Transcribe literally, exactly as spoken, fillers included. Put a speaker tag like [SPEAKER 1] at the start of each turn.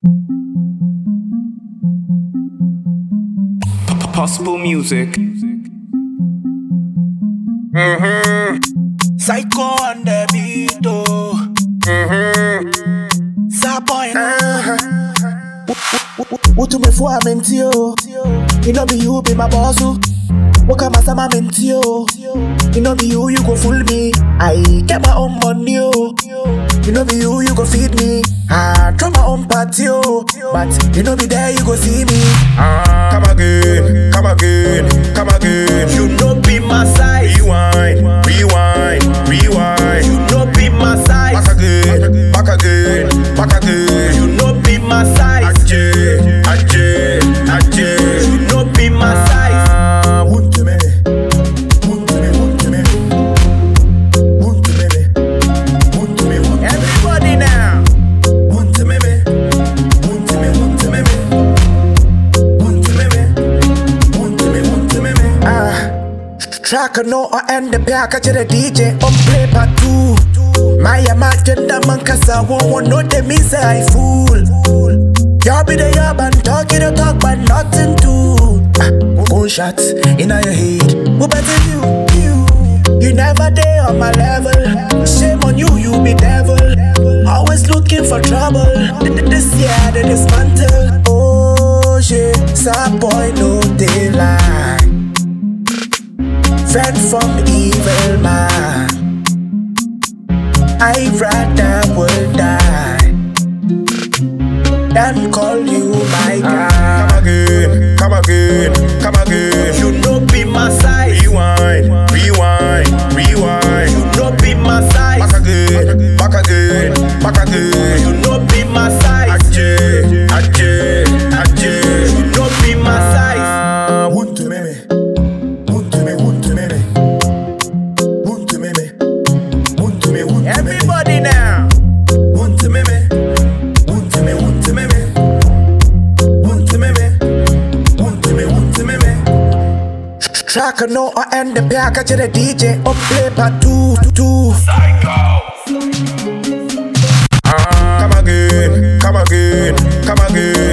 [SPEAKER 1] Possible music.
[SPEAKER 2] Mm-hmm. Psycho on the beat, oh. Mm-hmm. Sapoy, uh-huh. What to me for a mentio? You know be you be my boss, oh. What come as a mentio? You know be you, you go fool me. I get my own money, oh. You know be you, you go feed me. I try my own party, oh. But you know be there, you go see me.
[SPEAKER 3] Ah, come again, come again, come again.
[SPEAKER 2] You know be my size.
[SPEAKER 3] Rewind, rewind, rewind.
[SPEAKER 2] You know be my size.
[SPEAKER 3] Back again, back again, back again.
[SPEAKER 2] You know be my size.
[SPEAKER 3] Ajay, Ajay, Ajay.
[SPEAKER 2] You know be my size.
[SPEAKER 3] Ah, want to me, want to me, want to me, want to me, want to me, want to me.
[SPEAKER 2] Everybody now.
[SPEAKER 3] Want to me, want to me, want to me, want to me, want to me, want to me.
[SPEAKER 2] Ah, track no or end the back to the D J on play part two. My imagine the man cause I won't know them is I fool. Y'all be the yob and talking the talk but nothing to. Ah, gun shots in your head. Who better you? You. You never there on my level. Shame on you, you be devil. Always looking for trouble. This year they dismantle. Oh shit, some boy no daylight. Friend from evil man. I'd rather will die than call you my guy.
[SPEAKER 3] Come again, come again, come again.
[SPEAKER 2] You know be my size.
[SPEAKER 3] Rewind, rewind, rewind.
[SPEAKER 2] You know be my size.
[SPEAKER 3] Back again, back again, back again.
[SPEAKER 2] You know be my size.
[SPEAKER 3] Ajay, Ajay, Ajay.
[SPEAKER 2] You know be my size.
[SPEAKER 3] Ah, want to me, want to me, want to me, want to me, want to me, want to me.
[SPEAKER 2] Everybody now.
[SPEAKER 3] Want to me, want to me, want to me, want to me, want to me, want to me.
[SPEAKER 2] Track no or end the back to the D J on play part two, two.
[SPEAKER 3] Ah, come again, come again, come again.